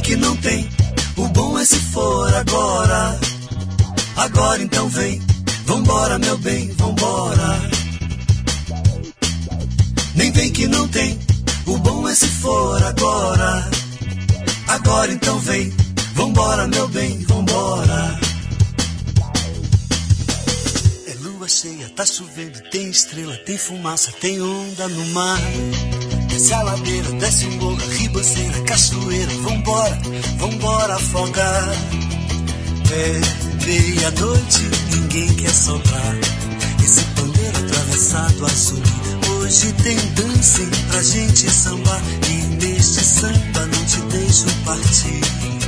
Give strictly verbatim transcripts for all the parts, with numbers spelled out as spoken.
que não tem, o bom é se for agora. Agora então vem, vambora meu bem, vambora. Nem vem que não tem, o bom é se for agora. Agora então vem, vambora meu bem, vambora. É lua cheia, tá chovendo, tem estrela, tem fumaça, tem onda no mar. Desce a ladeira, desce um morro, ribanceira, cachoeira, vambora, vambora afogar. É meia-noite, ninguém quer sobrar. Esse pandeiro atravessado azul. Hoje tem dancing pra gente sambar. E neste samba não te deixo partir.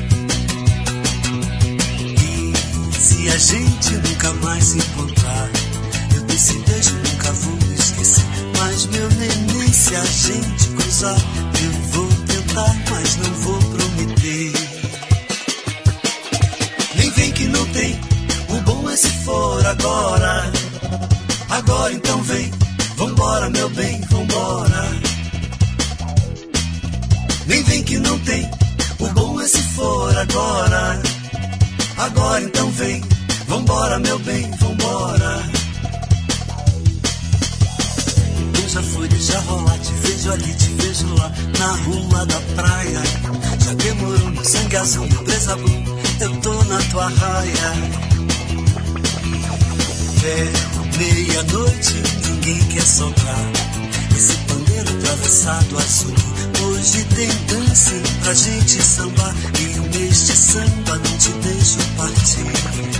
E se a gente nunca mais se encontrar, eu desse beijo nunca vou esquecer. Mas meu neném, se a gente cruzar, eu vou tentar, mas não vou prometer. Nem vem que não tem, o bom é se for agora. Agora então vem, vambora meu bem, vambora. Nem vem que não tem, o bom é se for agora. Agora então vem, vambora meu bem, vambora. Eu já fui, deixa rolar, te vejo ali, te vejo lá, na rua da praia. Já demorou no sangue azul, meu brisa blue, eu tô na tua raia. É meia-noite, ninguém quer sobrar. Esse pandeiro atravessado azul. Hoje tem dancing pra gente sambar. E neste samba não te deixo partir.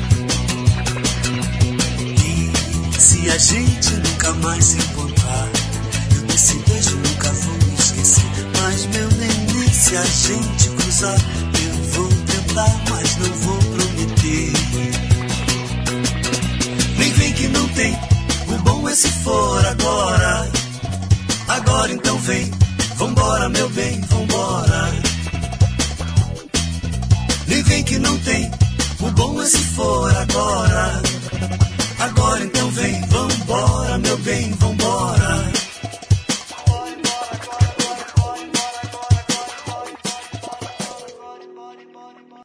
E se a gente nunca mais se encontrar, eu desse beijo nunca vou esquecer. Mas meu neném, se a gente cruzar, eu vou tentar, mas não vou prometer. Nem vem que não tem, o bom é se for agora. Agora então vem, vambora meu bem, vambora. Nem vem que não tem, o bom é se for agora. Agora então vem,